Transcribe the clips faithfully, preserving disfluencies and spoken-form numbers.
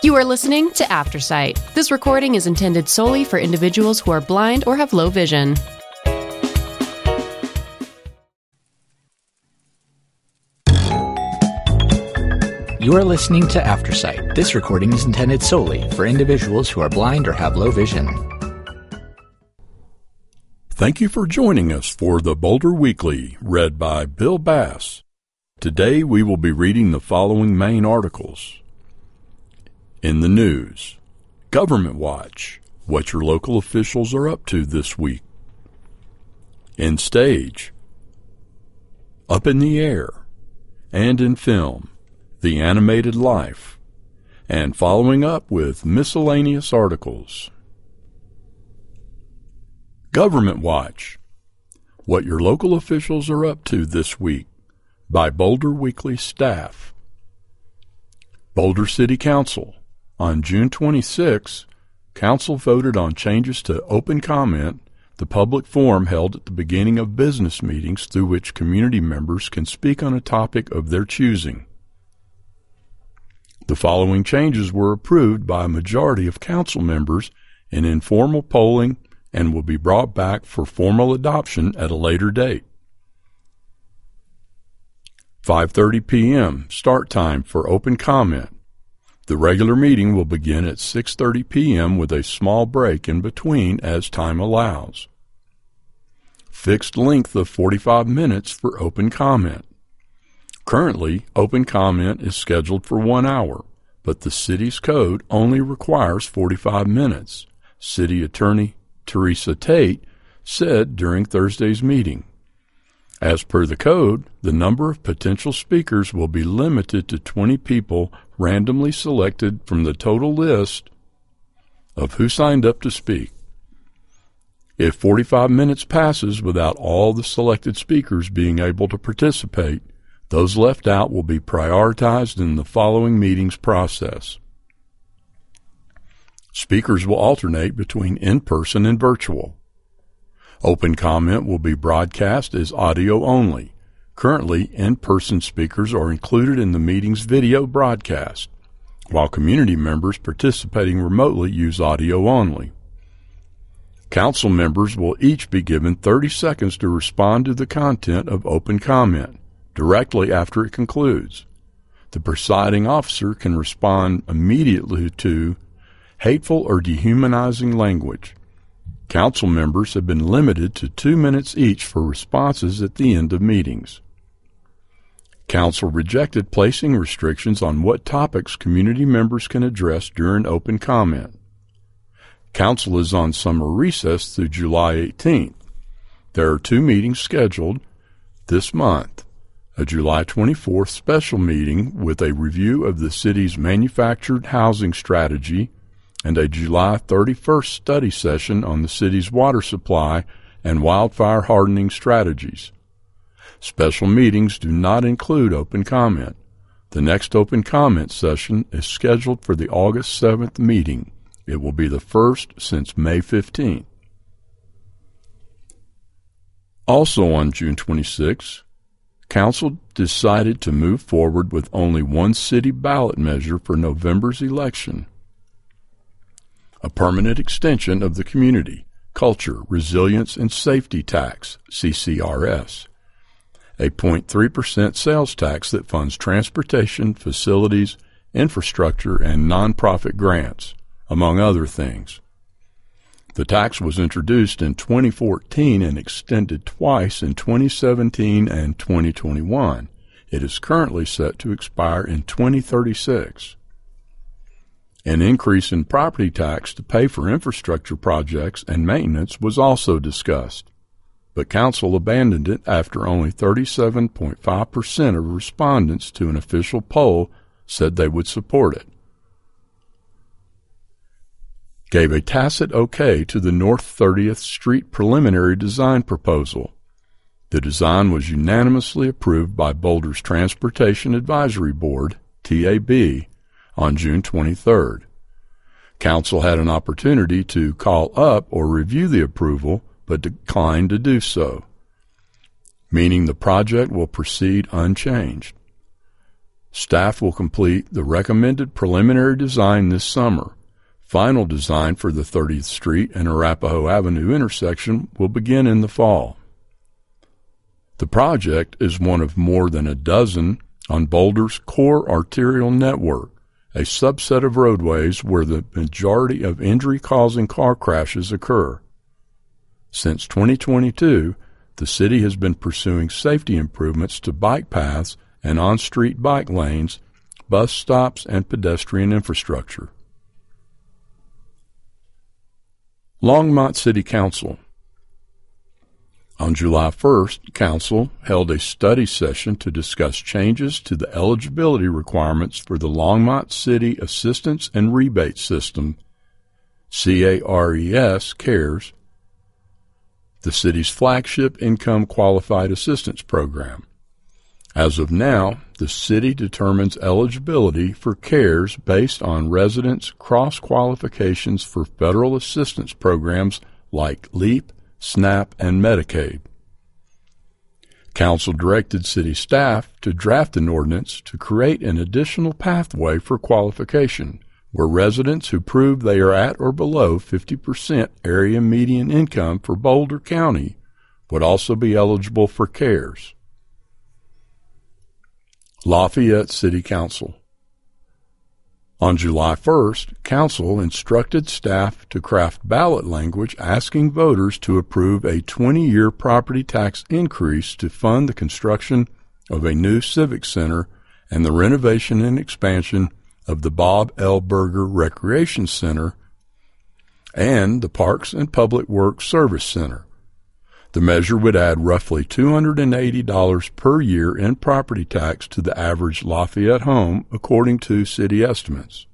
You are listening to Aftersight. This recording is intended solely for individuals who are blind or have low vision. You are listening to Aftersight. This recording is intended solely for individuals who are blind or have low vision. Thank you for joining us for the Boulder Weekly, read by Bill Bass. Today we will be reading the following main articles. In the news, Government Watch, what your local officials are up to this week. In stage, Up in the Air, and in film, The Animated Life, and following up with miscellaneous articles. Government Watch, what your local officials are up to this week, by Boulder Weekly staff. Boulder City Council. On June twenty-sixth, Council voted on changes to open comment, the public forum held at the beginning of business meetings through which community members can speak on a topic of their choosing. The following changes were approved by a majority of council members in informal polling and will be brought back for formal adoption at a later date. five thirty p.m. start time for open comment. The regular meeting will begin at six thirty p.m. with a small break in between as time allows. Fixed length of forty-five minutes for open comment. Currently, open comment is scheduled for one hour, but the city's code only requires forty-five minutes, City Attorney Teresa Tate said during Thursday's meeting. As per the code, the number of potential speakers will be limited to twenty people randomly selected from the total list of who signed up to speak. If forty-five minutes passes without all the selected speakers being able to participate, those left out will be prioritized in the following meeting's process. Speakers will alternate between in-person and virtual. Open comment will be broadcast as audio only. Currently, in-person speakers are included in the meeting's video broadcast, while community members participating remotely use audio only. Council members will each be given thirty seconds to respond to the content of open comment directly after it concludes. The presiding officer can respond immediately to hateful or dehumanizing language. Council members have been limited to two minutes each for responses at the end of meetings. Council rejected placing restrictions on what topics community members can address during open comment. Council is on summer recess through July eighteenth. There are two meetings scheduled this month, a July twenty-fourth special meeting with a review of the city's manufactured housing strategy and a July thirty-first study session on the city's water supply and wildfire hardening strategies. Special meetings do not include open comment. The next open comment session is scheduled for the August seventh meeting. It will be the first since May fifteenth. Also on June twenty-sixth, Council decided to move forward with only one city ballot measure for November's election. A permanent extension of the Community, Culture, Resilience, and Safety Tax, C C R S, a zero point three percent sales tax that funds transportation, facilities, infrastructure, and nonprofit grants, among other things. The tax was introduced in twenty fourteen and extended twice in twenty seventeen and twenty twenty-one. It is currently set to expire in twenty thirty-six. An increase in property tax to pay for infrastructure projects and maintenance was also discussed, but Council abandoned it after only thirty-seven point five percent of respondents to an official poll said they would support it. Gave a tacit okay to the North thirtieth Street preliminary design proposal. The design was unanimously approved by Boulder's Transportation Advisory Board, T A B, on June twenty-third. Council had an opportunity to call up or review the approval, but declined to do so, meaning the project will proceed unchanged. Staff will complete the recommended preliminary design this summer. Final design for the thirtieth Street and Arapahoe Avenue intersection will begin in the fall. The project is one of more than a dozen on Boulder's core arterial network, a subset of roadways where the majority of injury-causing car crashes occur. Since twenty twenty-two, the city has been pursuing safety improvements to bike paths and on-street bike lanes, bus stops, and pedestrian infrastructure. Longmont City Council. On July first, Council held a study session to discuss changes to the eligibility requirements for the Longmont City Assistance and Rebate System, C A R E S, CARES, the city's flagship income qualified assistance program. As of now, the city determines eligibility for CARES based on residents' cross-qualifications for federal assistance programs like LEAP, SNAP, and Medicaid. Council directed city staff to draft an ordinance to create an additional pathway for qualification, where residents who prove they are at or below fifty percent area median income for Boulder County would also be eligible for CARES. Lafayette City Council. On July first, Council instructed staff to craft ballot language asking voters to approve a twenty-year property tax increase to fund the construction of a new civic center and the renovation and expansion of the Bob L. Berger Recreation Center and the Parks and Public Works Service Center. The measure would add roughly two hundred eighty dollars per year in property tax to the average Lafayette home, according to city estimates.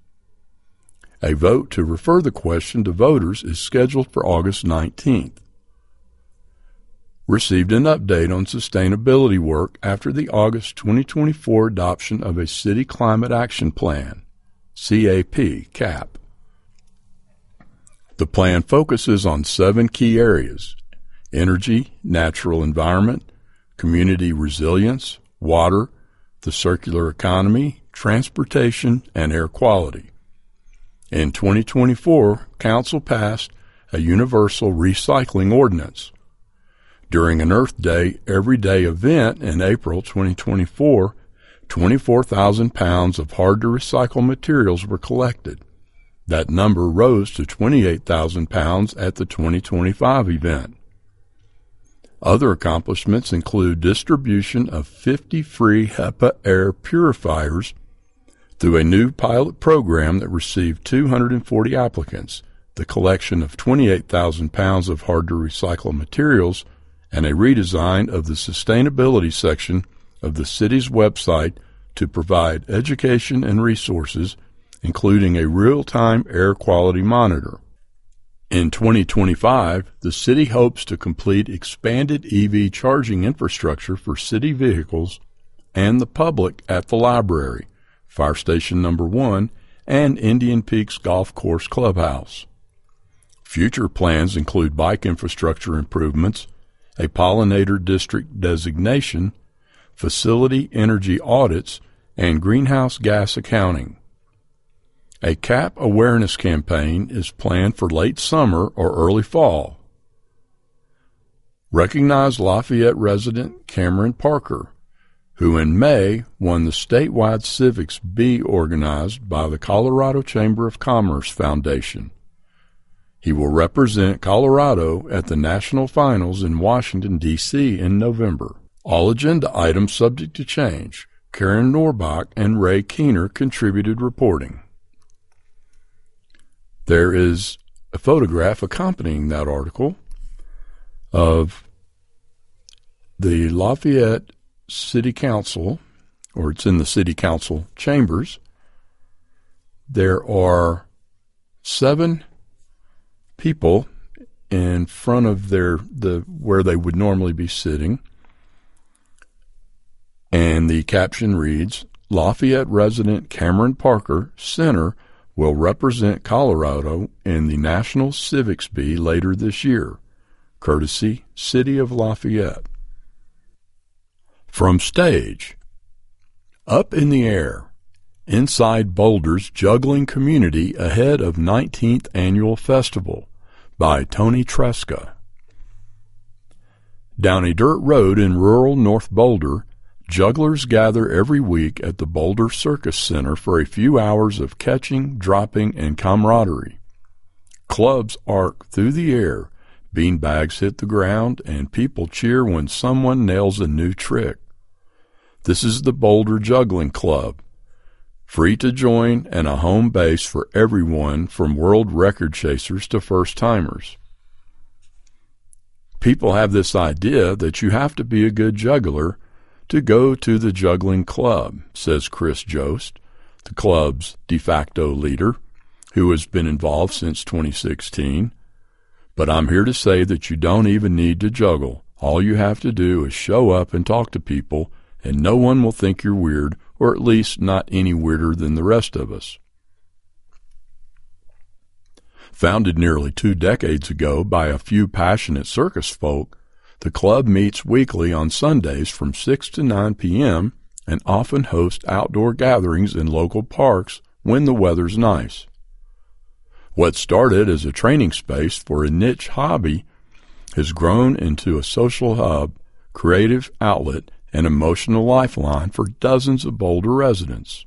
A vote to refer the question to voters is scheduled for August nineteenth. Received an update on sustainability work after the August twenty twenty-four adoption of a City Climate Action Plan, C A P, C A P. The plan focuses on seven key areas: energy, natural environment, community resilience, water, the circular economy, transportation, and air quality. In twenty twenty-four, Council passed a universal recycling ordinance. During an Earth Day everyday event in April twenty twenty-four, twenty-four thousand pounds of hard-to-recycle materials were collected. That number rose to twenty-eight thousand pounds at the twenty twenty-five event. Other accomplishments include distribution of fifty free HEPA air purifiers through a new pilot program that received two hundred forty applicants, the collection of twenty-eight thousand pounds of hard-to-recycle materials, and a redesign of the sustainability section of the city's website to provide education and resources, including a real-time air quality monitor. In twenty twenty-five, the city hopes to complete expanded E V charging infrastructure for city vehicles and the public at the library, Fire Station Number one, and Indian Peaks Golf Course Clubhouse. Future plans include bike infrastructure improvements, a pollinator district designation, facility energy audits, and greenhouse gas accounting. A C A P awareness campaign is planned for late summer or early fall. Recognize Lafayette resident Cameron Parker, who in May won the statewide Civics Bee organized by the Colorado Chamber of Commerce Foundation. He will represent Colorado at the national finals in Washington, D C in November. All agenda items subject to change. Karen Norbach and Ray Keener contributed reporting. There is a photograph accompanying that article of the Lafayette City Council, or it's in the City Council chambers. There are seven people in front of their the where they would normally be sitting, and the caption reads, Lafayette resident Cameron Parker, Center, will represent Colorado in the National Civics Bee later this year, courtesy City of Lafayette. From Stage, Up in the Air, Inside Boulder's Juggling Community Ahead of nineteenth Annual Festival by Tony Tresca. Down a dirt road in rural North Boulder, jugglers gather every week at the Boulder Circus Center for a few hours of catching, dropping, and camaraderie. Clubs arc through the air, beanbags hit the ground, and people cheer when someone nails a new trick. This is the Boulder Juggling Club, free to join and a home base for everyone from world record chasers to first-timers. People have this idea that you have to be a good juggler to go to the juggling club, says Chris Jost, the club's de facto leader, who has been involved since twenty sixteen. But I'm here to say that you don't even need to juggle. All you have to do is show up and talk to people, and no one will think you're weird, or at least not any weirder than the rest of us. Founded nearly two decades ago by a few passionate circus folk, the club meets weekly on Sundays from six to nine p.m. and often hosts outdoor gatherings in local parks when the weather's nice. What started as a training space for a niche hobby has grown into a social hub, creative outlet, and emotional lifeline for dozens of Boulder residents.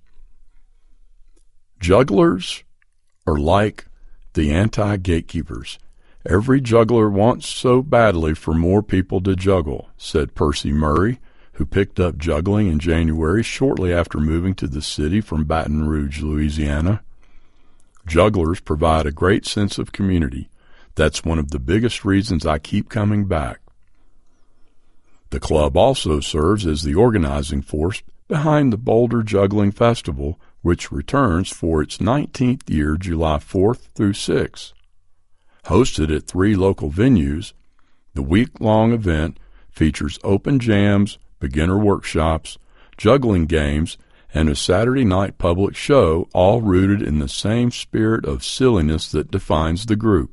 Jugglers are like the anti-gatekeepers. Every juggler wants so badly for more people to juggle, said Percy Murray, who picked up juggling in January shortly after moving to the city from Baton Rouge, Louisiana. Jugglers provide a great sense of community. That's one of the biggest reasons I keep coming back. The club also serves as the organizing force behind the Boulder Juggling Festival, which returns for its nineteenth year July fourth through sixth. Hosted at three local venues, the week-long event features open jams, beginner workshops, juggling games, and a Saturday night public show, all rooted in the same spirit of silliness that defines the group.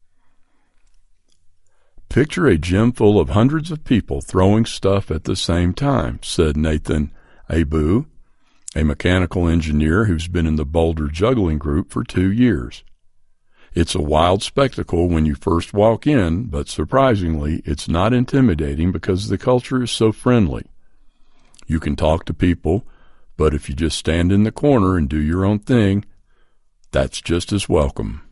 Picture a gym full of hundreds of people throwing stuff at the same time, said Nathan Abu, a mechanical engineer who's been in the Boulder Juggling Group for two years. It's a wild spectacle when you first walk in, but surprisingly, it's not intimidating because the culture is so friendly. You can talk to people, but if you just stand in the corner and do your own thing, that's just as welcome.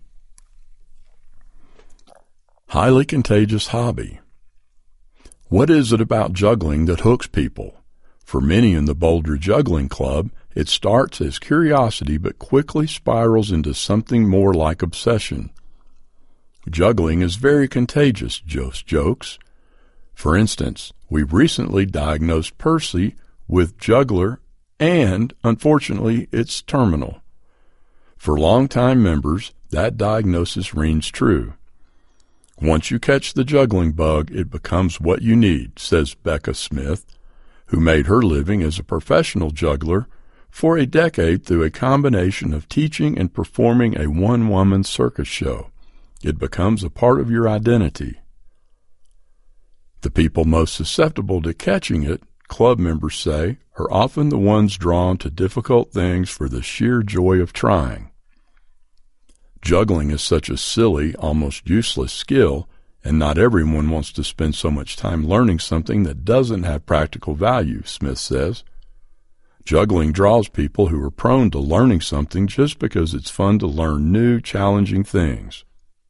Highly contagious hobby. What is it about juggling that hooks people? For many in the Boulder Juggling Club, it starts as curiosity but quickly spirals into something more like obsession. Juggling is very contagious, Jost jokes. For instance, we recently diagnosed Percy with juggler, and, unfortunately, it's terminal. For longtime members, that diagnosis rings true. Once you catch the juggling bug, it becomes what you need, says Becca Smith, who made her living as a professional juggler for a decade through a combination of teaching and performing a one-woman circus show. It becomes a part of your identity. The people most susceptible to catching it, club members say, are often the ones drawn to difficult things for the sheer joy of trying. Juggling is such a silly, almost useless skill, and not everyone wants to spend so much time learning something that doesn't have practical value, Smith says. Juggling draws people who are prone to learning something just because it's fun to learn new, challenging things.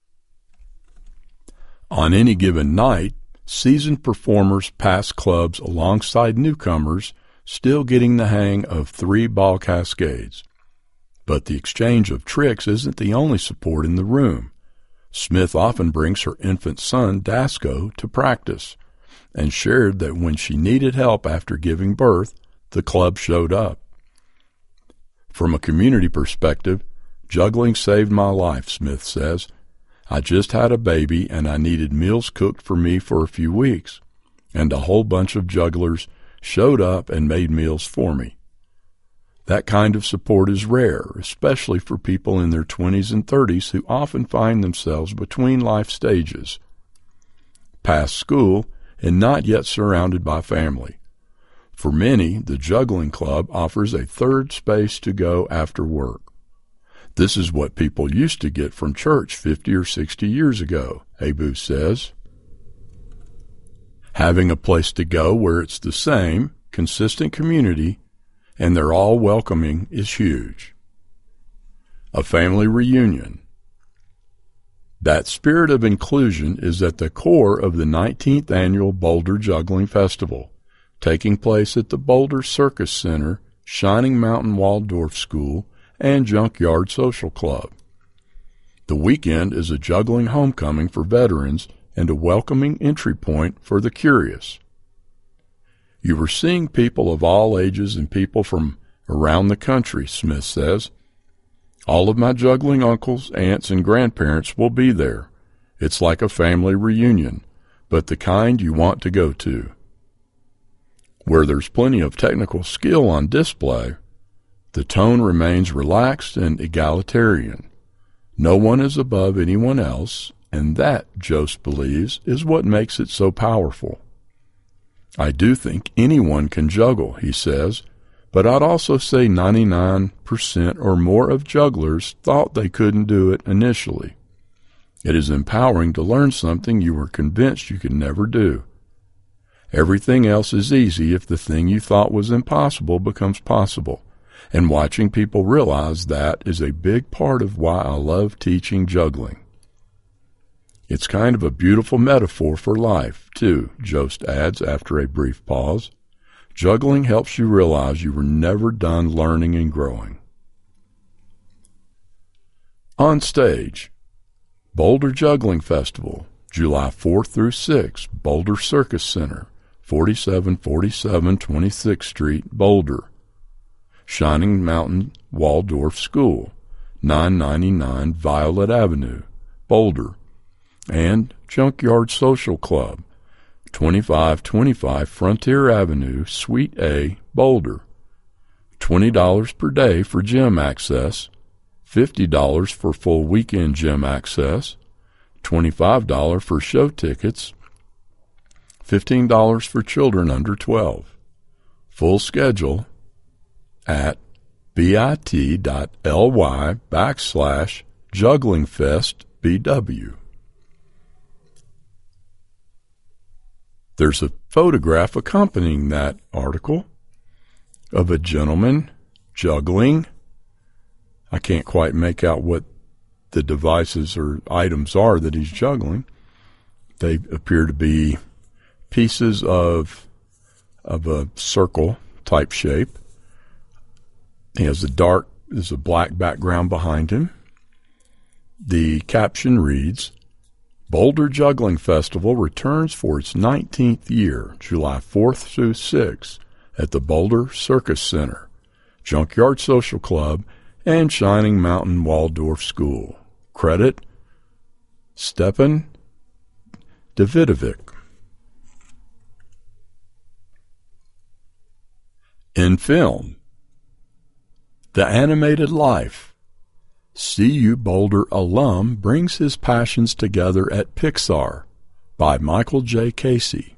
On any given night, seasoned performers pass clubs alongside newcomers, still getting the hang of three-ball cascades. But the exchange of tricks isn't the only support in the room. Smith often brings her infant son, Dasco, to practice, and shared that when she needed help after giving birth, the club showed up. From a community perspective, juggling saved my life, Smith says. I just had a baby and I needed meals cooked for me for a few weeks, and a whole bunch of jugglers showed up and made meals for me. That kind of support is rare, especially for people in their twenties and thirties who often find themselves between life stages, past school and not yet surrounded by family. For many, the juggling club offers a third space to go after work. This is what people used to get from church fifty or sixty years ago, Abu says. Having a place to go where it's the same, consistent community, and they're all welcoming is huge. A family reunion. That spirit of inclusion is at the core of the nineteenth Annual Boulder Juggling Festival, taking place at the Boulder Circus Center, Shining Mountain Waldorf School, and Junkyard Social Club. The weekend is a juggling homecoming for veterans and a welcoming entry point for the curious. You were seeing people of all ages and people from around the country, Smith says. All of my juggling uncles, aunts, and grandparents will be there. It's like a family reunion, but the kind you want to go to. Where there's plenty of technical skill on display, the tone remains relaxed and egalitarian. No one is above anyone else, and that, Jost believes, is what makes it so powerful. I do think anyone can juggle, he says, but I'd also say ninety-nine percent or more of jugglers thought they couldn't do it initially. It is empowering to learn something you were convinced you could never do. Everything else is easy if the thing you thought was impossible becomes possible, and watching people realize that is a big part of why I love teaching juggling. It's kind of a beautiful metaphor for life, too, Jost adds after a brief pause. Juggling helps you realize you were never done learning and growing. On stage, Boulder Juggling Festival, July fourth through sixth, Boulder Circus Center, forty-seven forty-seven twenty-sixth Street, Boulder. Shining Mountain Waldorf School, nine ninety-nine Violet Avenue, Boulder. And Junkyard Social Club, twenty-five twenty-five Frontier Avenue, Suite A, Boulder. twenty dollars per day for gym access, fifty dollars for full weekend gym access, twenty-five dollars for show tickets, fifteen dollars for children under twelve. Full schedule at bit.ly backslash jugglingfestbw. There's a photograph accompanying that article of a gentleman juggling. I can't quite make out what the devices or items are that he's juggling. They appear to be pieces of of a circle type shape. He has a dark, there's a black background behind him. The caption reads, Boulder Juggling Festival returns for its nineteenth year, July fourth through sixth, at the Boulder Circus Center, Junkyard Social Club, and Shining Mountain Waldorf School. Credit, Stepan Davidovic. In film, The Animated Life. C U Boulder alum brings his passions together at Pixar by Michael J. Casey.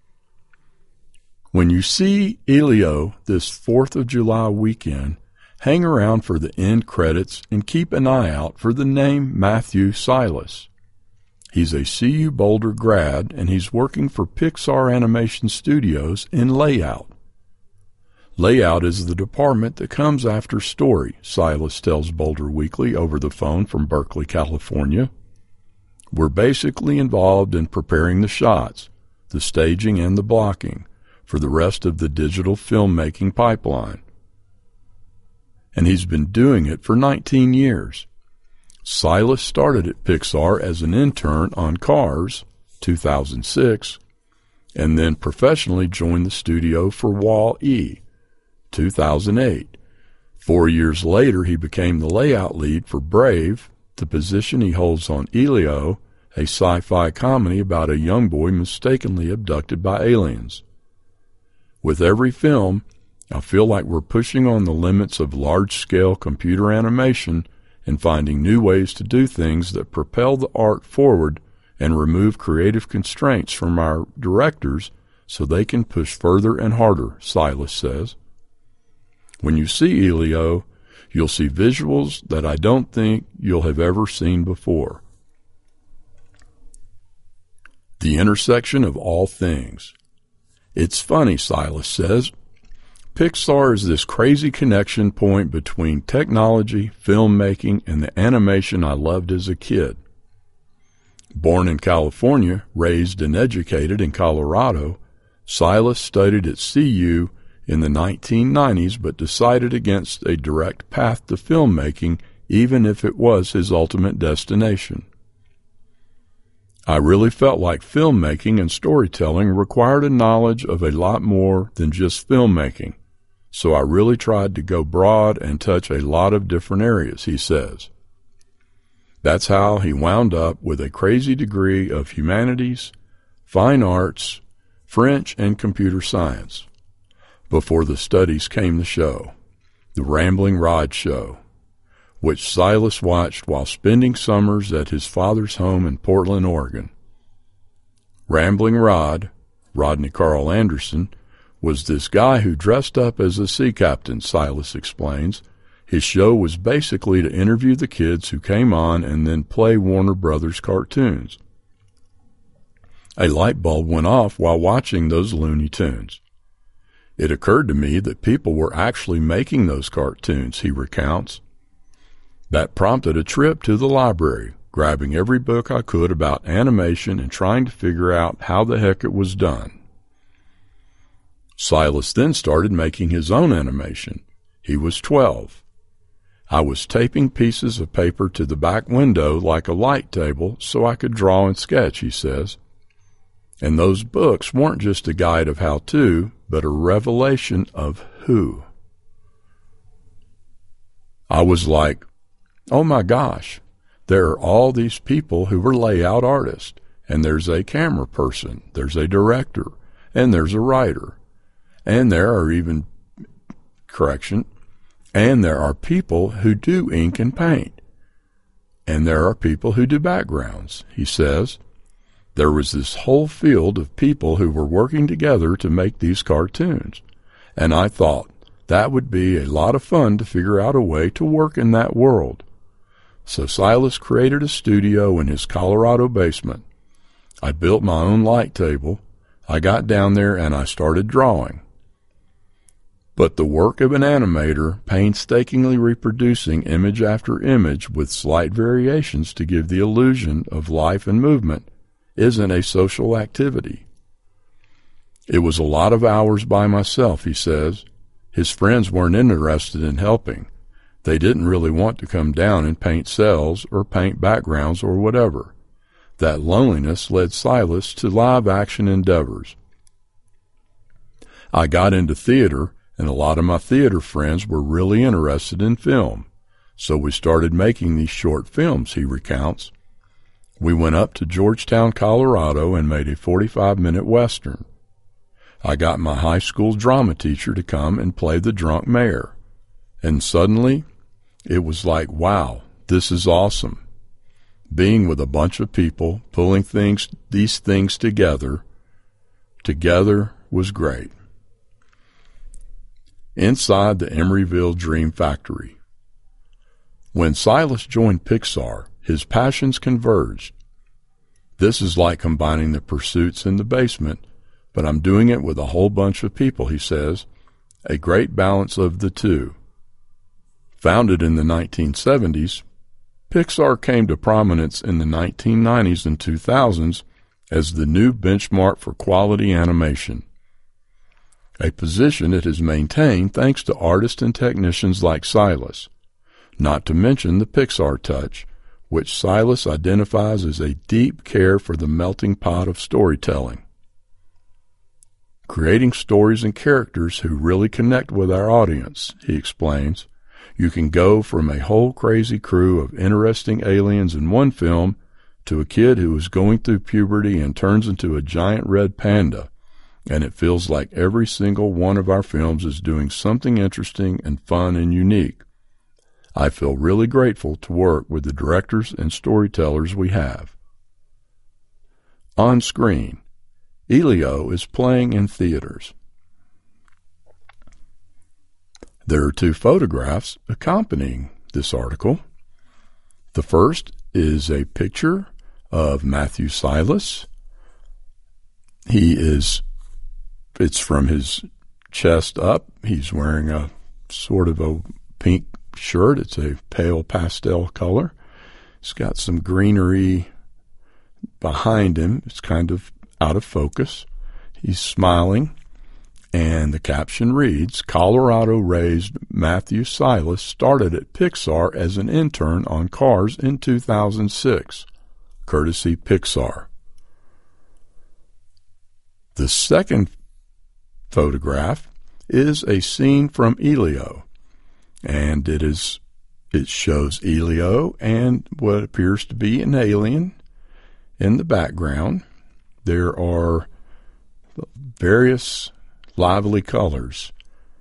When you see Elio this fourth of July weekend, hang around for the end credits and keep an eye out for the name Matthew Silas. He's a C U Boulder grad and he's working for Pixar Animation Studios in layout. Layout is the department that comes after story, Silas tells Boulder Weekly over the phone from Berkeley, California. We're basically involved in preparing the shots, the staging and the blocking for the rest of the digital filmmaking pipeline. And he's been doing it for nineteen years. Silas started at Pixar as an intern on Cars, two thousand six, and then professionally joined the studio for Wall-E, two thousand eight. Four years later, he became the layout lead for Brave, the position he holds on Elio, a sci-fi comedy about a young boy mistakenly abducted by aliens. With every film, I feel like we're pushing on the limits of large-scale computer animation and finding new ways to do things that propel the art forward and remove creative constraints from our directors so they can push further and harder, Silas says. When you see Elio, you'll see visuals that I don't think you'll have ever seen before. The intersection of all things. It's funny, Silas says. Pixar is this crazy connection point between technology, filmmaking, and the animation I loved as a kid. Born in California, raised and educated in Colorado, Silas studied at C U in the nineteen nineties but decided against a direct path to filmmaking even if it was his ultimate destination. I really felt like filmmaking and storytelling required a knowledge of a lot more than just filmmaking, so I really tried to go broad and touch a lot of different areas, he says. That's how he wound up with a crazy degree of humanities, fine arts, French, and computer science. Before the studies came the show, The Rambling Rod Show, which Silas watched while spending summers at his father's home in Portland, Oregon. Rambling Rod, Rodney Carl Anderson, was this guy who dressed up as a sea captain, Silas explains. His show was basically to interview the kids who came on and then play Warner Brothers cartoons. A light bulb went off while watching those Looney Tunes. It occurred to me that people were actually making those cartoons, he recounts. That prompted a trip to the library, grabbing every book I could about animation and trying to figure out how the heck it was done. Silas then started making his own animation. He was twelve. I was taping pieces of paper to the back window like a light table so I could draw and sketch, he says. And those books weren't just a guide of how to, but a revelation of who. I was like, oh my gosh, there are all these people who are layout artists, and there's a camera person, there's a director, and there's a writer, and there are even, correction, and there are people who do ink and paint, and there are people who do backgrounds, he says. There was this whole field of people who were working together to make these cartoons, and I thought that would be a lot of fun to figure out a way to work in that world. So Silas created a studio in his Colorado basement. I built my own light table. I got down there and I started drawing. But the work of an animator, painstakingly reproducing image after image with slight variations to give the illusion of life and movement, isn't a social activity. It was a lot of hours by myself, he says. His friends weren't interested in helping. They didn't really want to come down and paint cells or paint backgrounds or whatever. That loneliness led Silas to live-action endeavors. I got into theater, and a lot of my theater friends were really interested in film, so we started making these short films, he recounts. We went up to Georgetown, Colorado, and made a forty-five minute Western. I got my high school drama teacher to come and play the drunk mayor, and suddenly it was like, wow, this is awesome. Being with a bunch of people, pulling things, these things together, together was great. Inside the Emeryville Dream Factory. When Silas joined Pixar, his passions converged. This is like combining the pursuits in the basement, but I'm doing it with a whole bunch of people, he says, a great balance of the two. Founded in the nineteen seventies, Pixar came to prominence in the nineteen nineties and two thousands as the new benchmark for quality animation, a position it has maintained thanks to artists and technicians like Silas, not to mention the Pixar touch, which Silas identifies as a deep care for the melting pot of storytelling. Creating stories and characters who really connect with our audience, he explains. You can go from a whole crazy crew of interesting aliens in one film to a kid who is going through puberty and turns into a giant red panda, and it feels like every single one of our films is doing something interesting and fun and unique. I feel really grateful to work with the directors and storytellers we have. On screen, Elio is playing in theaters. There are two photographs accompanying this article. The first is a picture of Matthew Silas. He is, it's from his chest up. He's wearing a sort of a pink shirt. It's a pale pastel color. It's got some greenery behind him. It's kind of out of focus. He's smiling, and the caption reads, Colorado-raised Matthew Silas started at Pixar as an intern on Cars in two thousand six, courtesy Pixar. The second photograph is a scene from Elio, and it is it shows Elio and what appears to be an alien in the background. There are various lively colors,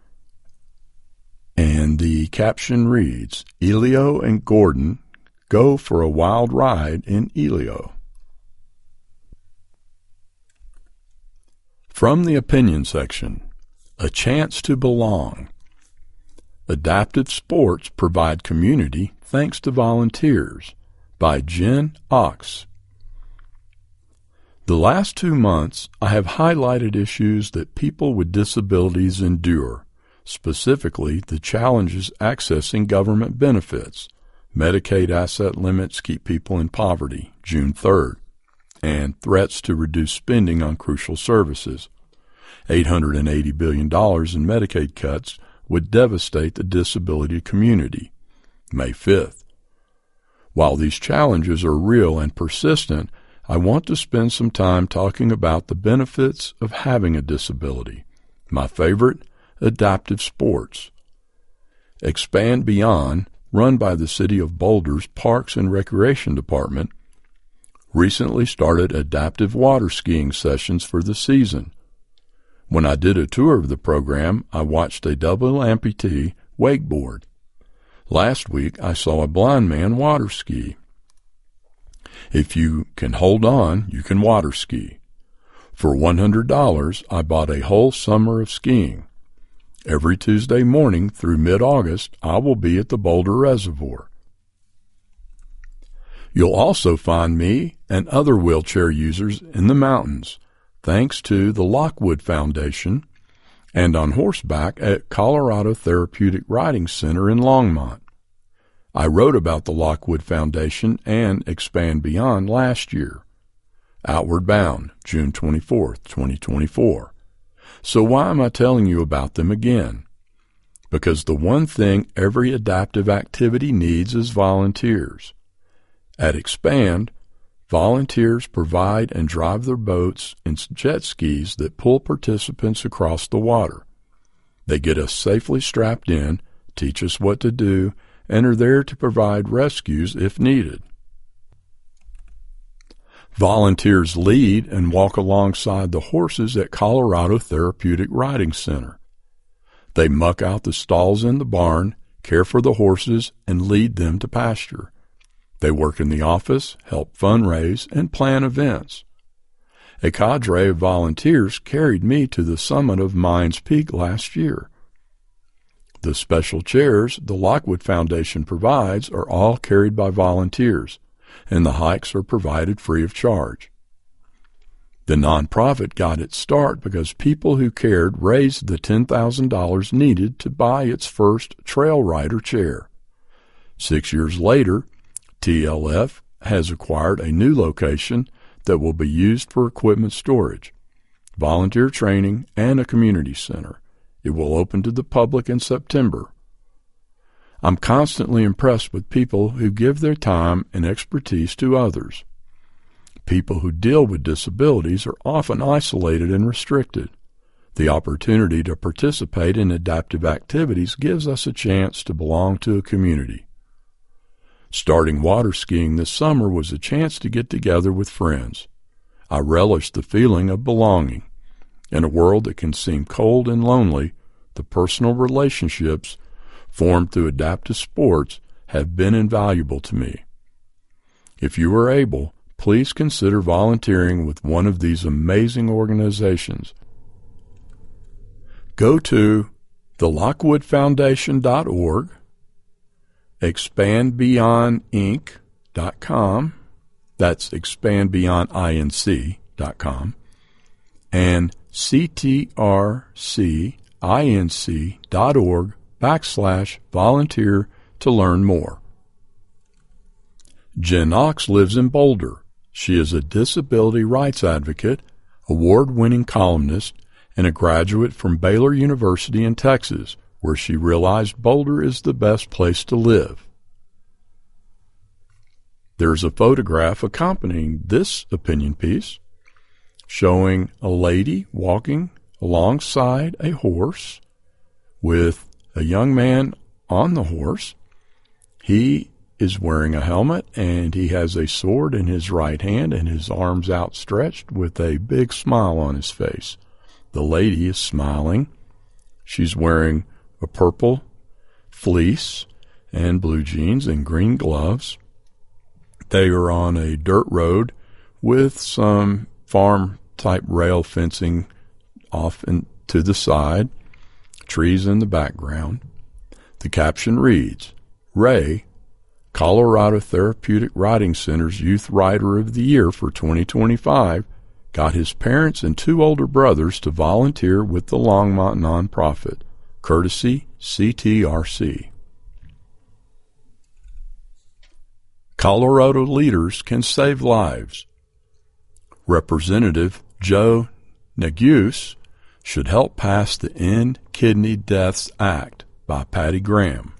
and the caption reads, Elio and Gordon go for a wild ride in Elio. From the opinion section, a chance to belong. Adaptive sports provide community thanks to volunteers, by Jen Ox. The last two months, I have highlighted issues that people with disabilities endure, specifically the challenges accessing government benefits. Medicaid asset limits keep people in poverty, June third, and threats to reduce spending on crucial services. eight hundred eighty billion dollars in Medicaid cuts would devastate the disability community, May fifth. While these challenges are real and persistent, I want to spend some time talking about the benefits of having a disability. My favorite, adaptive sports. Expand Beyond, run by the City of Boulder's Parks and Recreation Department, recently started adaptive water skiing sessions for the season. When I did a tour of the program, I watched a double amputee wakeboard. Last week, I saw a blind man water ski. If you can hold on, you can water ski. For one hundred dollars, I bought a whole summer of skiing. Every Tuesday morning through mid-August, I will be at the Boulder Reservoir. You'll also find me and other wheelchair users in the mountains, thanks to the Lockwood Foundation, and on horseback at Colorado Therapeutic Riding Center in Longmont. I wrote about the Lockwood Foundation and Expand Beyond last year. Outward Bound, June twenty-fourth, twenty twenty-four. So why am I telling you about them again? Because the one thing every adaptive activity needs is volunteers. At Expand, volunteers provide and drive their boats and jet skis that pull participants across the water. They get us safely strapped in, teach us what to do, and are there to provide rescues if needed. Volunteers lead and walk alongside the horses at Colorado Therapeutic Riding Center. They muck out the stalls in the barn, care for the horses, and lead them to pasture. They work in the office, help fundraise, and plan events. A cadre of volunteers carried me to the summit of Mines Peak last year. The special chairs the Lockwood Foundation provides are all carried by volunteers, and the hikes are provided free of charge. The nonprofit got its start because people who cared raised the ten thousand dollars needed to buy its first trail rider chair. Six years later, T L F has acquired a new location that will be used for equipment storage, volunteer training, and a community center. It will open to the public in September. I'm constantly impressed with people who give their time and expertise to others. People who deal with disabilities are often isolated and restricted. The opportunity to participate in adaptive activities gives us a chance to belong to a community. Starting water skiing this summer was a chance to get together with friends. I relished the feeling of belonging. In a world that can seem cold and lonely, the personal relationships formed through adaptive sports have been invaluable to me. If you are able, please consider volunteering with one of these amazing organizations. Go to the lockwood foundation dot org, expand beyond inc dot com, that's expand beyond inc dot com, and ctrcinc dot org backslash volunteer to learn more. Jen Ox lives in Boulder. She is a disability rights advocate, award-winning columnist, and a graduate from Baylor University in Texas, where she realized Boulder is the best place to live. There's a photograph accompanying this opinion piece showing a lady walking alongside a horse with a young man on the horse. He is wearing a helmet, and he has a sword in his right hand and his arms outstretched with a big smile on his face. The lady is smiling. She's wearing a purple fleece and blue jeans and green gloves. They are on a dirt road with some farm-type rail fencing off and to the side, trees in the background. The caption reads, Ray, Colorado Therapeutic Riding Center's Youth Rider of the Year for twenty twenty-five, got his parents and two older brothers to volunteer with the Longmont nonprofit, courtesy C T R C. Colorado leaders can save lives. Representative Joe Neguse should help pass the End Kidney Deaths Act by Patty Graham.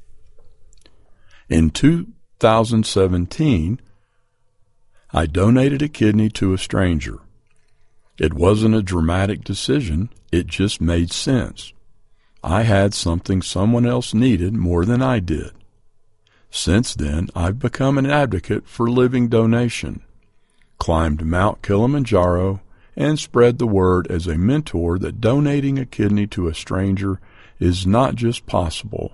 In two thousand seventeen, I donated a kidney to a stranger. It wasn't a dramatic decision, it just made sense. I had something someone else needed more than I did. Since then, I've become an advocate for living donation, climbed Mount Kilimanjaro, and spread the word as a mentor that donating a kidney to a stranger is not just possible.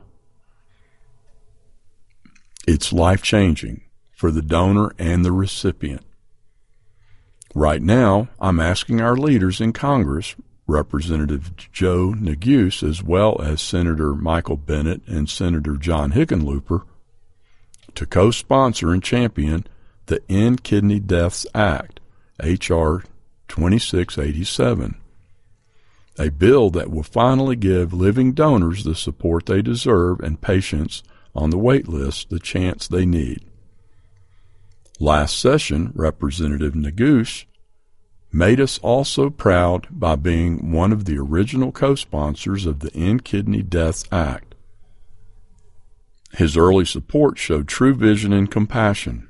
It's life-changing for the donor and the recipient. Right now, I'm asking our leaders in Congress, Representative Joe Neguse, as well as Senator Michael Bennet and Senator John Hickenlooper, to co-sponsor and champion the End Kidney Deaths Act, H R twenty-six eighty-seven, a bill that will finally give living donors the support they deserve and patients on the wait list the chance they need. Last session, Representative Neguse made us also proud by being one of the original co-sponsors of the End Kidney Deaths Act. His early support showed true vision and compassion.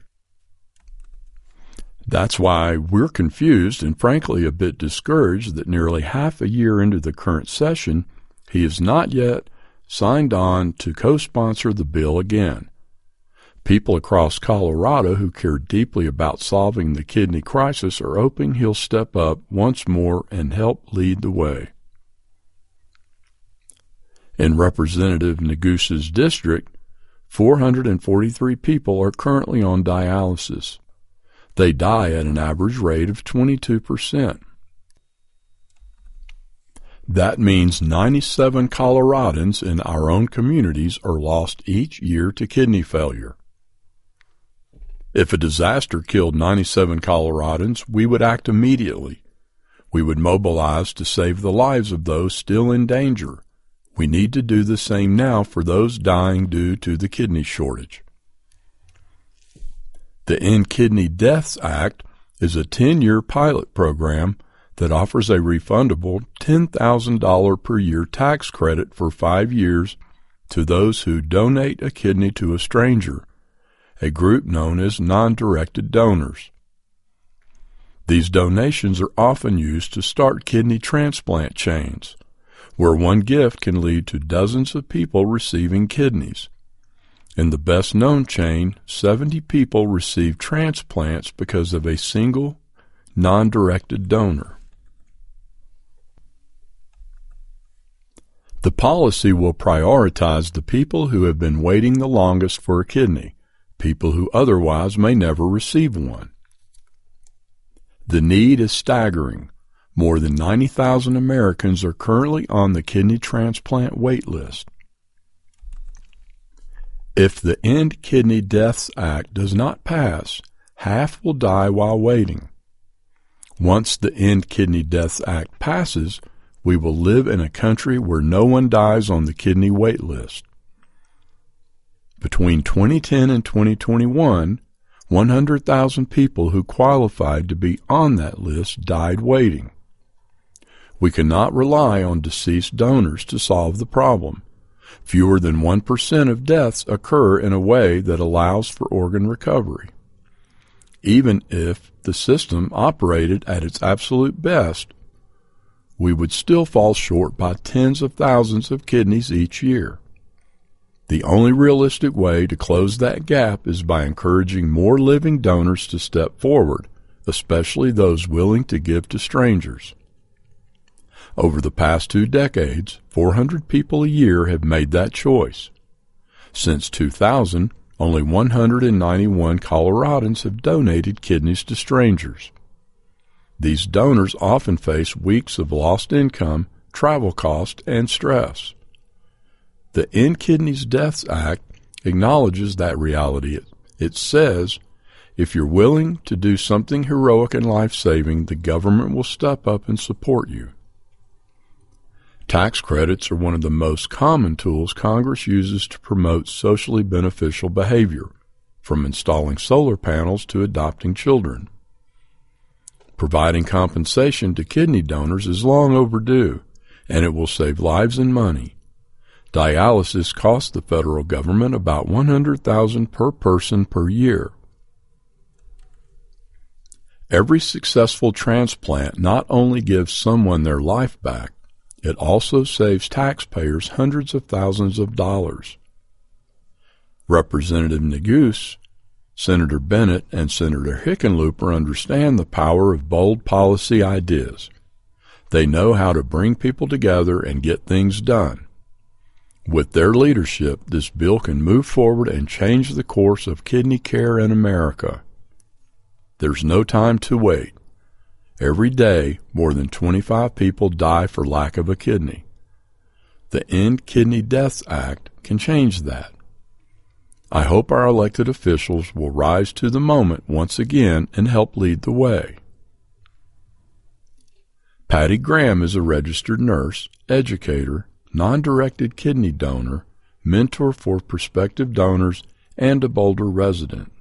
That's why we're confused and frankly a bit discouraged that nearly half a year into the current session, he has not yet signed on to co-sponsor the bill again. People across Colorado who care deeply about solving the kidney crisis are hoping he'll step up once more and help lead the way. In Representative Neguse's district, four hundred forty-three people are currently on dialysis. They die at an average rate of twenty-two percent. That means ninety-seven Coloradans in our own communities are lost each year to kidney failure. If a disaster killed ninety-seven Coloradans, we would act immediately. We would mobilize to save the lives of those still in danger. We need to do the same now for those dying due to the kidney shortage. The End Kidney Deaths Act is a ten-year pilot program that offers a refundable ten thousand dollars per year tax credit for five years to those who donate a kidney to a stranger, a group known as non-directed donors. These donations are often used to start kidney transplant chains, where one gift can lead to dozens of people receiving kidneys. In the best-known chain, seventy people received transplants because of a single, non-directed donor. The policy will prioritize the people who have been waiting the longest for a kidney, people who otherwise may never receive one. The need is staggering. More than ninety thousand Americans are currently on the kidney transplant wait list. If the End Kidney Deaths Act does not pass, half will die while waiting. Once the End Kidney Deaths Act passes, we will live in a country where no one dies on the kidney wait list. Between twenty ten and twenty twenty-one, one hundred thousand people who qualified to be on that list died waiting. We cannot rely on deceased donors to solve the problem. Fewer than one percent of deaths occur in a way that allows for organ recovery. Even if the system operated at its absolute best, we would still fall short by tens of thousands of kidneys each year. The only realistic way to close that gap is by encouraging more living donors to step forward, especially those willing to give to strangers. Over the past two decades, four hundred people a year have made that choice. Since two thousand, only one hundred ninety-one Coloradans have donated kidneys to strangers. These donors often face weeks of lost income, travel cost, and stress. The End Kidney Deaths Act acknowledges that reality. It says, if you're willing to do something heroic and life-saving, the government will step up and support you. Tax credits are one of the most common tools Congress uses to promote socially beneficial behavior, from installing solar panels to adopting children. Providing compensation to kidney donors is long overdue, and it will save lives and money. Dialysis costs the federal government about one hundred thousand dollars per person per year. Every successful transplant not only gives someone their life back, it also saves taxpayers hundreds of thousands of dollars. Representative Neguse, Senator Bennett, and Senator Hickenlooper understand the power of bold policy ideas. They know how to bring people together and get things done. With their leadership, this bill can move forward and change the course of kidney care in America. There's no time to wait. Every day, more than twenty-five people die for lack of a kidney. The End Kidney Deaths Act can change that. I hope our elected officials will rise to the moment once again and help lead the way. Patty Graham is a registered nurse, educator, non-directed kidney donor, mentor for prospective donors, and a Boulder resident.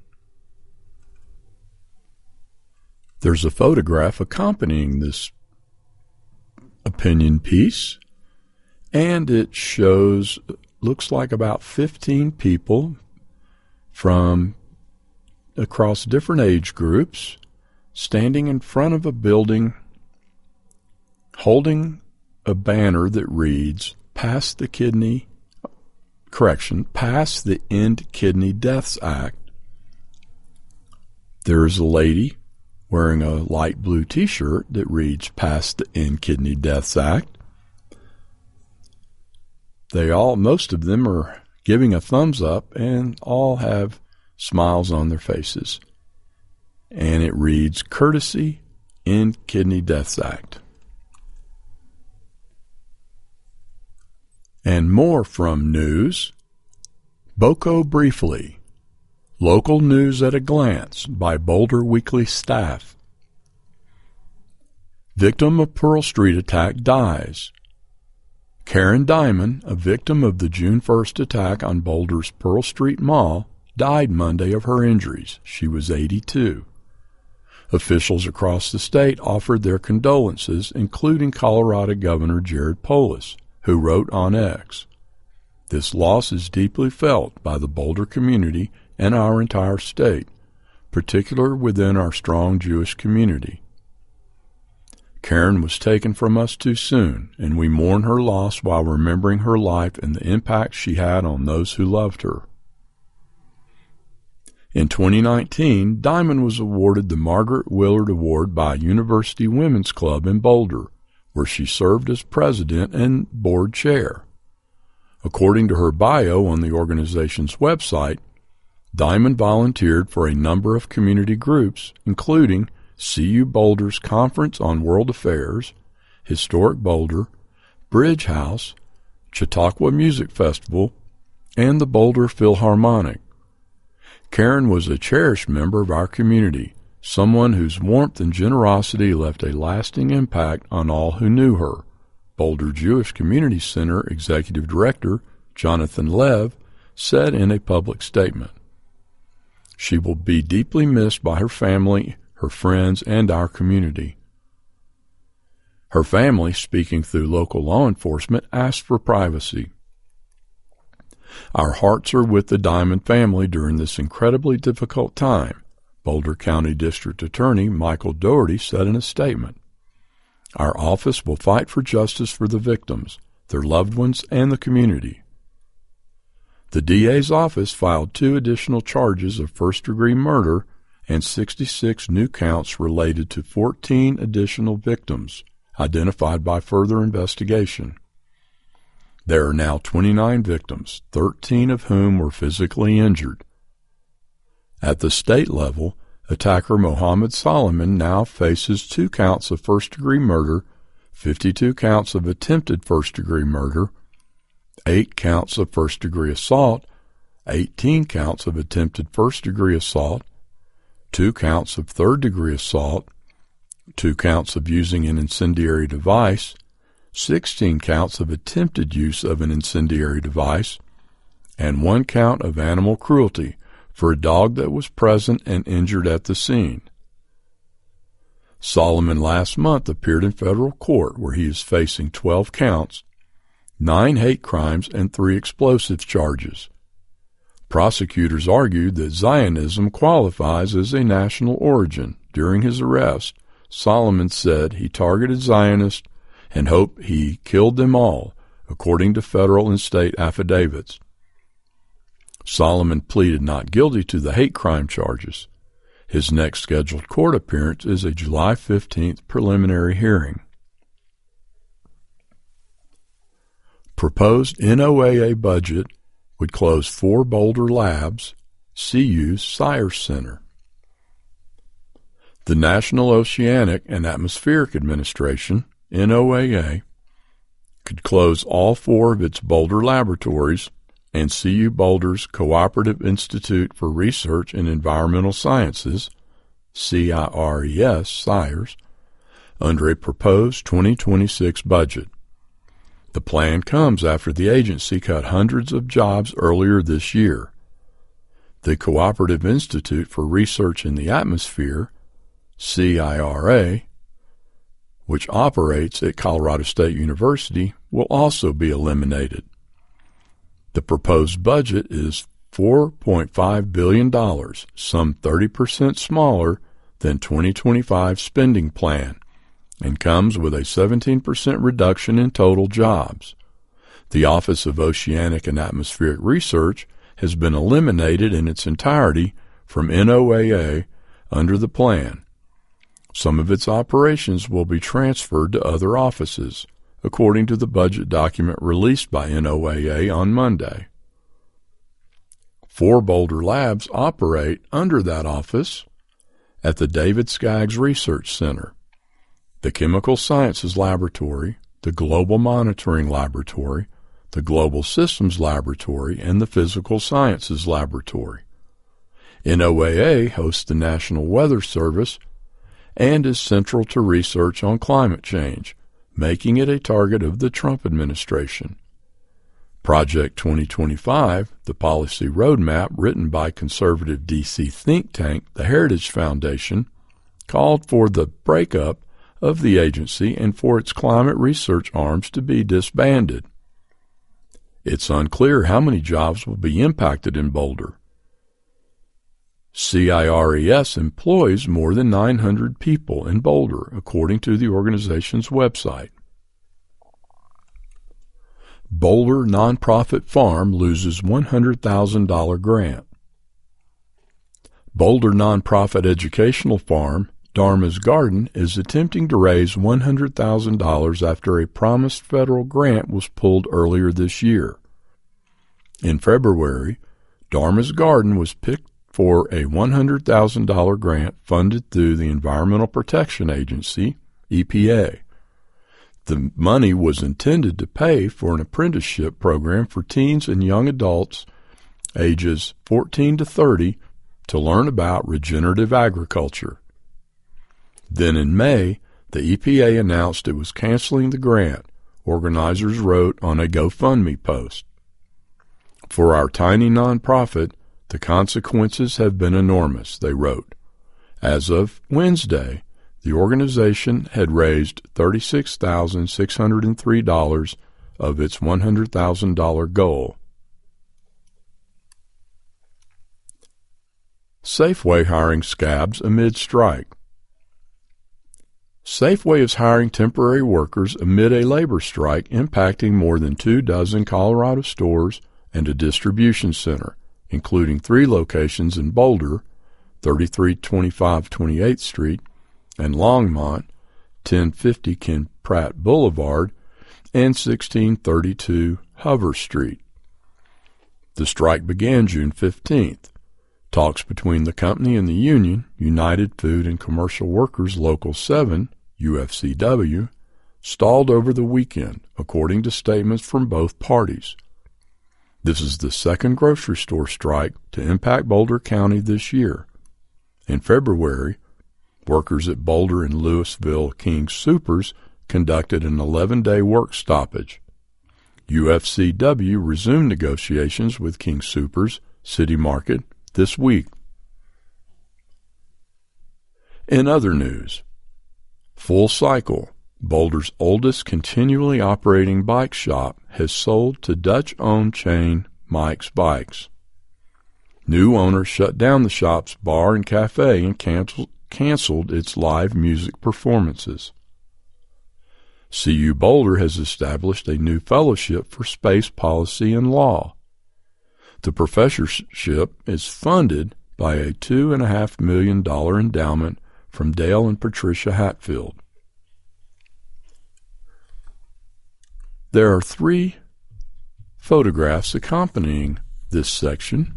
There's a photograph accompanying this opinion piece, and it shows, looks like about fifteen people from across different age groups standing in front of a building holding a banner that reads, Pass the Kidney, correction, Pass the End Kidney Deaths Act. There's a lady wearing a light blue t-shirt that reads, Pass the End Kidney Deaths Act. They all, most of them are giving a thumbs up and all have smiles on their faces. And it reads, Courtesy End Kidney Deaths Act. And more from news. Boco Briefly. Local News at a Glance by Boulder Weekly staff. Victim of Pearl Street attack dies. Karen Diamond, a victim of the June first attack on Boulder's Pearl Street Mall, died Monday of her injuries. She was eighty-two. Officials across the state offered their condolences, including Colorado Governor Jared Polis, who wrote on X, This loss is deeply felt by the Boulder community and our entire state, particularly within our strong Jewish community. Karen was taken from us too soon, and we mourn her loss while remembering her life and the impact she had on those who loved her. In twenty nineteen, Diamond was awarded the Margaret Willard Award by University Women's Club in Boulder, where she served as president and board chair. According to her bio on the organization's website, Diamond volunteered for a number of community groups, including C U Boulder's Conference on World Affairs, Historic Boulder, Bridge House, Chautauqua Music Festival, and the Boulder Philharmonic. Karen was a cherished member of our community, someone whose warmth and generosity left a lasting impact on all who knew her. Boulder Jewish Community Center Executive Director Jonathan Lev said in a public statement, "She will be deeply missed by her family, her friends, and our community." Her family, speaking through local law enforcement, asked for privacy. "Our hearts are with the Diamond family during this incredibly difficult time," Boulder County District Attorney Michael Doherty said in a statement. "Our office will fight for justice for the victims, their loved ones, and the community." The D A's office filed two additional charges of first-degree murder and sixty-six new counts related to fourteen additional victims, identified by further investigation. There are now twenty-nine victims, thirteen of whom were physically injured. At the state level, attacker Mohammed Solomon now faces two counts of first-degree murder, fifty-two counts of attempted first-degree murder, eight counts of first-degree assault, eighteen counts of attempted first-degree assault, two counts of third-degree assault, two counts of using an incendiary device, sixteen counts of attempted use of an incendiary device, and one count of animal cruelty for a dog that was present and injured at the scene. Solomon last month appeared in federal court where he is facing twelve counts, nine hate crimes, and three explosives charges. Prosecutors argued that Zionism qualifies as a national origin. During his arrest, Solomon said he targeted Zionists and hoped he killed them all, according to federal and state affidavits. Solomon pleaded not guilty to the hate crime charges. His next scheduled court appearance is a July fifteenth preliminary hearing. Proposed N O A A budget would close four Boulder labs, C U's Sires Center. The National Oceanic and Atmospheric Administration, N O A A, could close all four of its Boulder laboratories and C U Boulder's Cooperative Institute for Research in Environmental Sciences, C I R E S, Sires, under a proposed twenty twenty-six budget. The plan comes after the agency cut hundreds of jobs earlier this year. The Cooperative Institute for Research in the Atmosphere, C I R A, which operates at Colorado State University, will also be eliminated. The proposed budget is four point five billion dollars, some thirty percent smaller than twenty twenty-five spending plan, and comes with a seventeen percent reduction in total jobs. The Office of Oceanic and Atmospheric Research has been eliminated in its entirety from N O A A under the plan. Some of its operations will be transferred to other offices, according to the budget document released by N O A A on Monday. Four Boulder labs operate under that office at the David Skaggs Research Center, the Chemical Sciences Laboratory, the Global Monitoring Laboratory, the Global Systems Laboratory, and the Physical Sciences Laboratory. N O A A hosts the National Weather Service and is central to research on climate change, making it a target of the Trump administration. Project twenty twenty-five, the policy roadmap written by conservative D C think tank the Heritage Foundation, called for the breakup of the agency and for its climate research arms to be disbanded. It's unclear how many jobs will be impacted in Boulder. C I R E S employs more than nine hundred people in Boulder, according to the organization's website. Boulder Nonprofit Farm loses one hundred thousand dollars grant. Boulder Nonprofit Educational Farm, Dharma's Garden, is attempting to raise one hundred thousand dollars after a promised federal grant was pulled earlier this year. In February, Dharma's Garden was picked for a one hundred thousand dollars grant funded through the Environmental Protection Agency, E P A. The money was intended to pay for an apprenticeship program for teens and young adults ages fourteen to thirty to learn about regenerative agriculture. Then in May, the E P A announced it was canceling the grant, organizers wrote on a GoFundMe post. For our tiny nonprofit, the consequences have been enormous, they wrote. As of Wednesday, the organization had raised thirty-six thousand six hundred three dollars of its one hundred thousand dollars goal. Safeway hiring scabs amid strike. Safeway is hiring temporary workers amid a labor strike impacting more than two dozen Colorado stores and a distribution center, including three locations in Boulder, thirty-three twenty-five twenty-eighth Street, and Longmont, ten fifty Ken Pratt Boulevard, and sixteen thirty-two Hover Street. The strike began June fifteenth. Talks between the company and the union, United Food and Commercial Workers Local seven, U F C W, stalled over the weekend, according to statements from both parties. This is the second grocery store strike to impact Boulder County this year. In February, workers at Boulder and Louisville King Soopers conducted an eleven-day work stoppage. U F C W resumed negotiations with King Soopers City Market this week. In other news, Full Cycle, Boulder's oldest continually operating bike shop, has sold to Dutch-owned chain Mike's Bikes. New owners shut down the shop's bar and cafe and canceled, canceled its live music performances. C U Boulder has established a new fellowship for space policy and law. The professorship is funded by a two point five million dollars endowment from Dale and Patricia Hatfield. There are three photographs accompanying this section.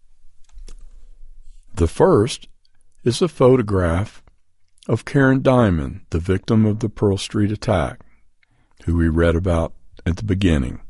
The first is a photograph of Karen Diamond, the victim of the Pearl Street attack, who we read about at the beginning.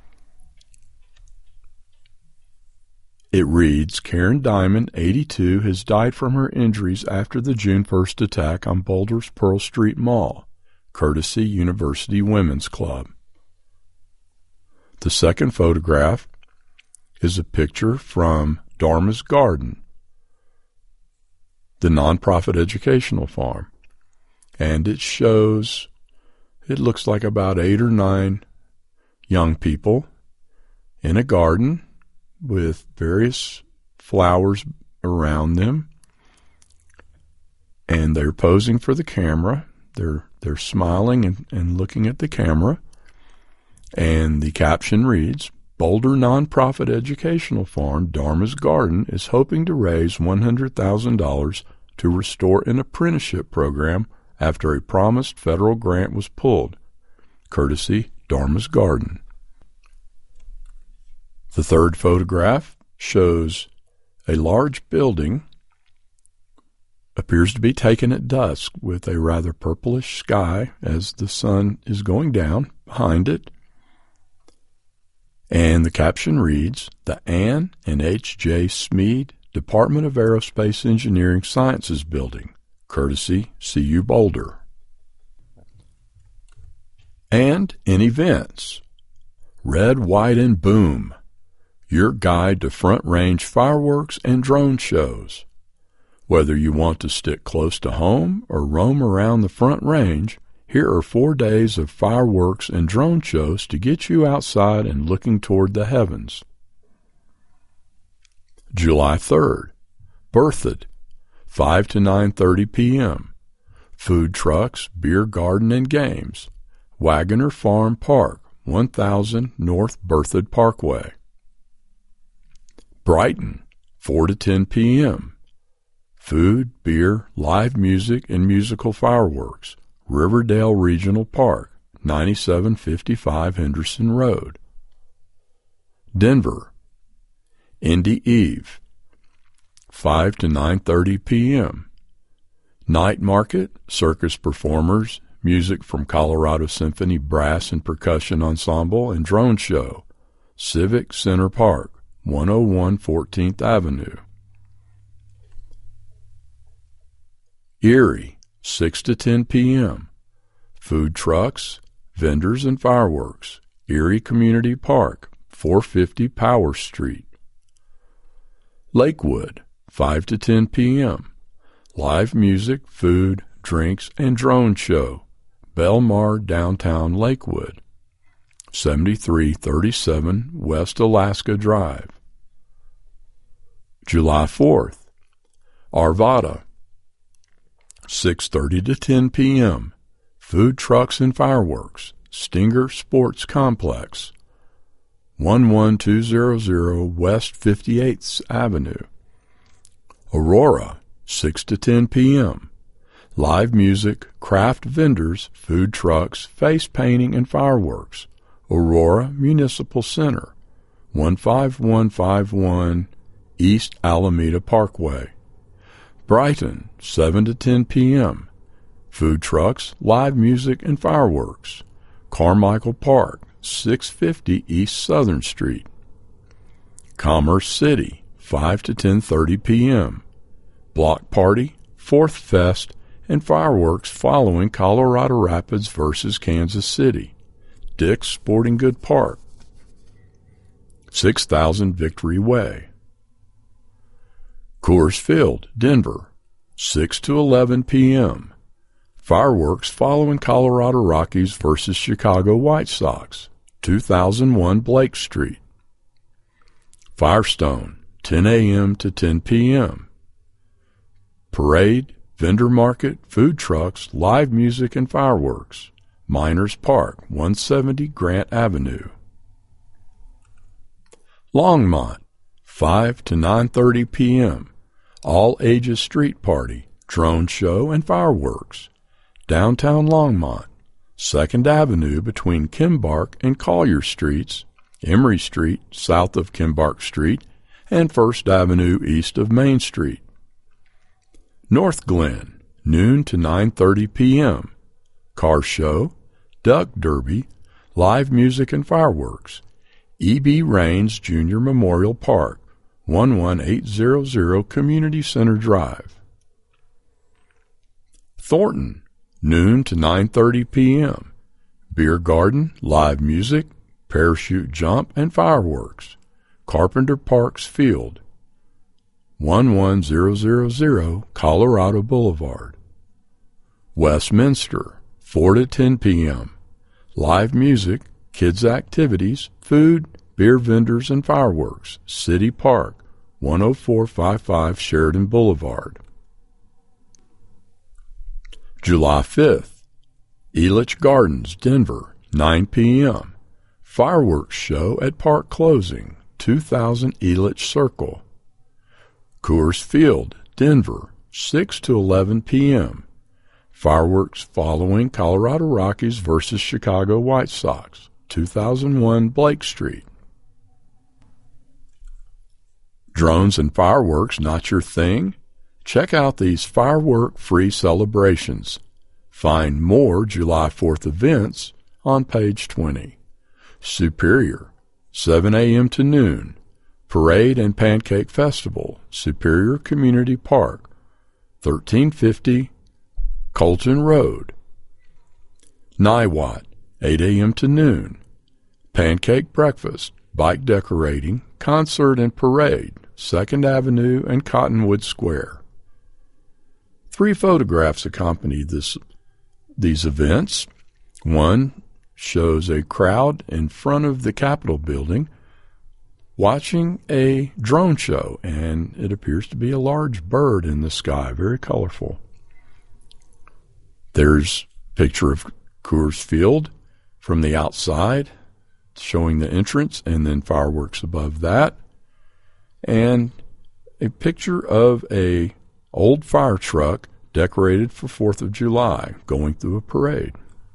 It reads, Karen Diamond, eighty-two, has died from her injuries after the June first attack on Boulder's Pearl Street Mall, courtesy University Women's Club. The second photograph is a picture from Dharma's Garden, the nonprofit educational farm, and it shows, it looks like about eight or nine young people in a garden with various flowers around them, and they're posing for the camera. They're they're smiling and, and looking at the camera, and the caption reads, Boulder Nonprofit Educational Farm, Dharma's Garden, is hoping to raise one hundred thousand dollars to restore an apprenticeship program after a promised federal grant was pulled, courtesy Dharma's Garden. The third photograph shows a large building, appears to be taken at dusk, with a rather purplish sky as the sun is going down behind it. And the caption reads, the Ann and H J Smead Department of Aerospace Engineering Sciences Building, courtesy C U Boulder. And in events, Red, White, and Boom, your guide to front-range fireworks and drone shows. Whether you want to stick close to home or roam around the Front Range, here are four days of fireworks and drone shows to get you outside and looking toward the heavens. July third, Berthoud, five to nine thirty p.m. Food trucks, beer garden, and games. Wagoner Farm Park, one thousand North Berthoud Parkway. Brighton, four to ten p.m. Food, beer, live music, and musical fireworks. Riverdale Regional Park, ninety-seven fifty-five Henderson Road. Denver, Indy Eve, five to nine thirty p.m. Night market, circus performers, music from Colorado Symphony Brass and Percussion Ensemble, and drone show. Civic Center Park, one oh one fourteenth Avenue. Erie, six to ten p.m. Food trucks, vendors, and fireworks. Erie Community Park, four fifty Power Street. Lakewood, five to ten p.m. Live music, food, drinks, and drone show. Belmar, downtown Lakewood. seventy-three thirty-seven West Alaska Drive. July fourth, Arvada, six thirty to ten p.m. Food trucks and fireworks. Stinger Sports Complex, one one two zero zero West fifty-eighth Avenue. Aurora, six to ten p.m. Live music, craft vendors, food trucks, face painting, and fireworks. Aurora Municipal Center, one five one five one East Alameda Parkway. Brighton, seven to ten p.m. Food trucks, live music, and fireworks. Carmichael Park, six fifty East Southern Street. Commerce City, five to ten thirty p.m. Block party, Fourth Fest, and fireworks following Colorado Rapids versus Kansas City. Dick's Sporting Good Park, six thousand Victory Way. Coors Field, Denver, six to eleven p.m. Fireworks following Colorado Rockies versus Chicago White Sox, two thousand one Blake Street. Firestone, ten a.m. to ten p.m. Parade, vendor market, food trucks, live music, and fireworks. Miners Park, one seventy Grant Avenue. Longmont, five to nine thirty p.m. All ages street party, drone show, and fireworks. Downtown Longmont, second Avenue between Kimbark and Collier Streets, Emory Street south of Kimbark Street, and first Avenue east of Main Street. North Glen, noon to nine thirty p.m. Car show, duck derby, live music, and fireworks. E B. Raines Junior Memorial Park, one one eight zero zero Community Center Drive. Thornton, noon to nine thirty p.m. Beer garden, live music, parachute jump, and fireworks. Carpenter Parks Field, one one zero zero zero Colorado Boulevard. Westminster, four to ten p.m. Live music, kids' activities, food, beer vendors, and fireworks. City Park, one oh four fifty-five Sheridan Boulevard. July fifth, Elitch Gardens, Denver, nine p.m. Fireworks show at park closing, two thousand Elitch Circle. Coors Field, Denver, six to eleven p.m. Fireworks following Colorado Rockies versus Chicago White Sox, two thousand one Blake Street. Drones and fireworks not your thing? Check out these firework-free celebrations. Find more July fourth events on page twenty. Superior, seven a.m. to noon. Parade and Pancake Festival, Superior Community Park, thirteen fifty Colton Road. Niwot, eight a.m. to noon. Pancake Breakfast, Bike Decorating, Concert and Parade, second Avenue and Cottonwood Square. Three photographs accompany this, these events. One shows a crowd in front of the Capitol building watching a drone show, and it appears to be a large bird in the sky, very colorful. There's a picture of Coors Field from the outside, showing the entrance, and then fireworks above that, and a picture of a old fire truck decorated for fourth of July going through a parade.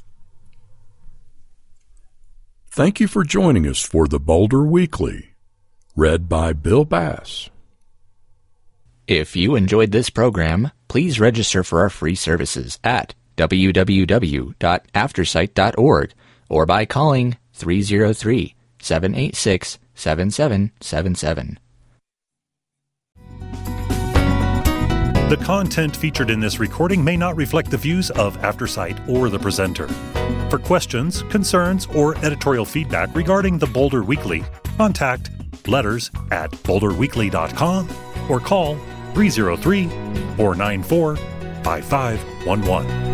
Thank you for joining us for the Boulder Weekly, read by Bill Bass. If you enjoyed this program, please register for our free services at w w w dot aftersight dot org or by calling three oh three, seven eight six, seven seven seven seven. The content featured in this recording may not reflect the views of AfterSight or the presenter. For questions, concerns, or editorial feedback regarding the Boulder Weekly, contact letters at boulder weekly dot com or call three oh three, four nine four, five five one one.